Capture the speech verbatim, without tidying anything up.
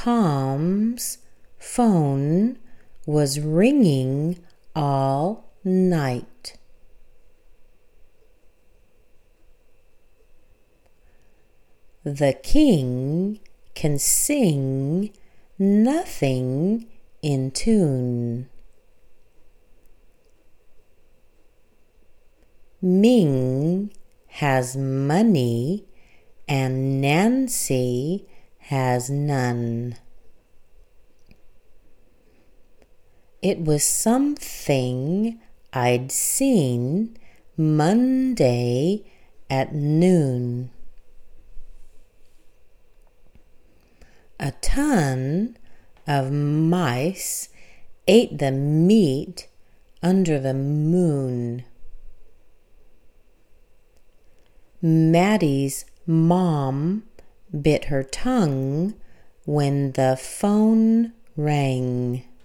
Tom's phone was ringing all night. The king can sing nothing in tune. Ming has money and Nancy has none. It was something I'd seen Monday at noon. A ton of mice ate the meat under the moon. Maddie's mom bit her tongue when the phone rang.